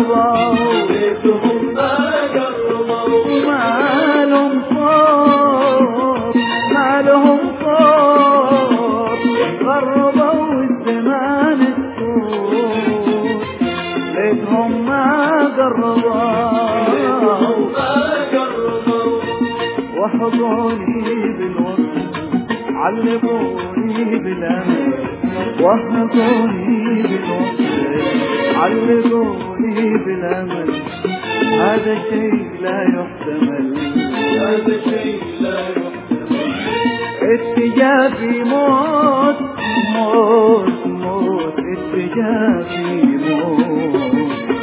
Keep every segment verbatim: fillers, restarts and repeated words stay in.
قربوا ليتهم ما قربوا ما لهم صوت ما لهم صوت قربوا الزمان السود ليتهم ما قربوا ليتهم ما قربوا وحضوني بالوصل علقوني بالأمل وحضوني بالوصل علقوني بالأمل هذا شيء لا يحتمل هذا شيء لا يحتمل اتجافي موت موت موت اتجافي موت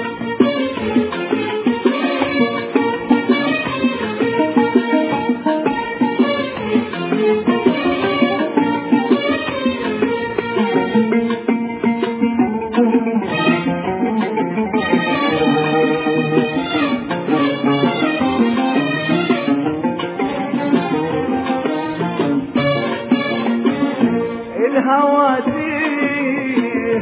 الهواتيه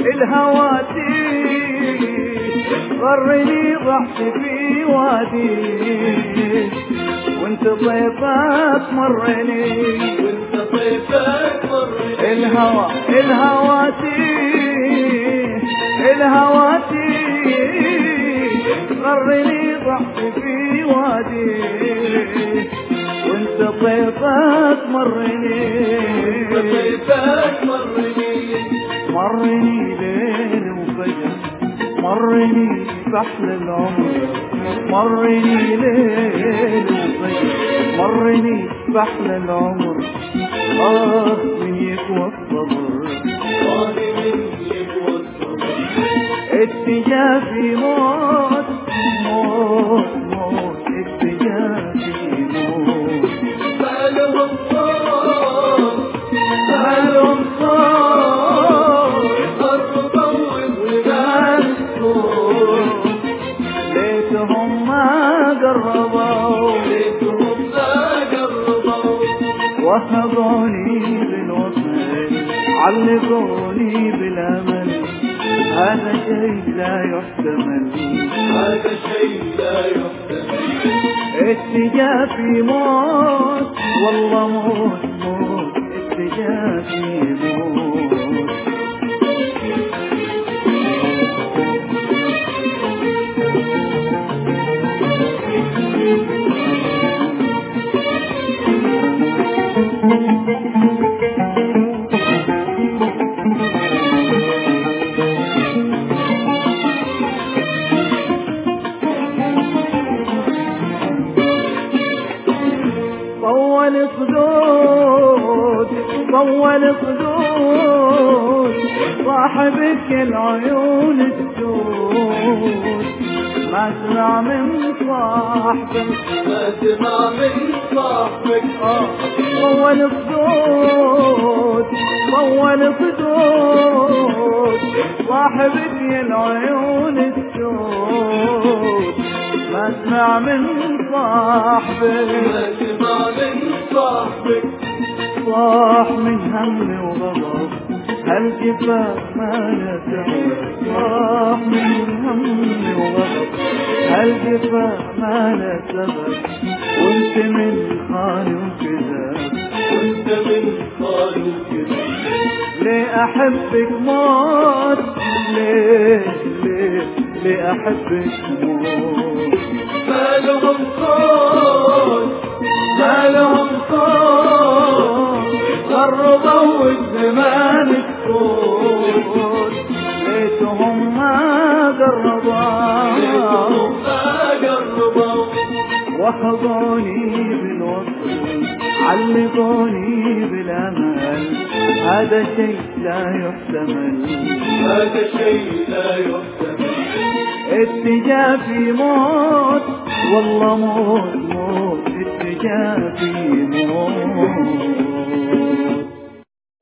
الهواتيه غرني ضحت في وادي وانت ضيفك مرني وانت ضيفك مرني الهوى الهواتيه الهواتيه غرني ضحت في وادي وانت ضيفك مرني ضيفك مرني مرني ليل وفجر مرني بحل العمر مرني ليل وفجر مرني بحل العمر آه من يكوى الصبر آه من يكوى الصبر اتجافي موت موت موت اتجافي موت ما لهم صوت ما لهم صوت قربوا الزمان السود ليتهم ما قربوا ليتهم ما قربوا وهبوني بالوصل علقوني بالأمل هذا شيء لا يحتمل هذا شيء لا يحتمل اتجافي موت والله موت موت اتجافي موت طول خدود طول خدود صاحبك العيون السود ما سمع من صاحبك ما سمع من صاحبك طول خدود طول خدود صاحبك العيون السود ما اسمع من صاحبك ما سمع من صاحبك صاح من هم وغضب هالجفاف ما لا تعب صاح من هم وغضب هالجفاف ما لا سبب وانت من خان وكذاب وانت من خان وكذاب ليه احبك موت ليه ليه ليه احبك موت ما لهم صوت ما لهم صوت قربوا الزمان السود ليتهم ما قربوا ليتهم ما قربوا وحضوني بالوصل علقوني بالامل هذا شيء لا يحتمل هذا شيء لا يحتمل اتجافي موت والله موت موت اتجافي موت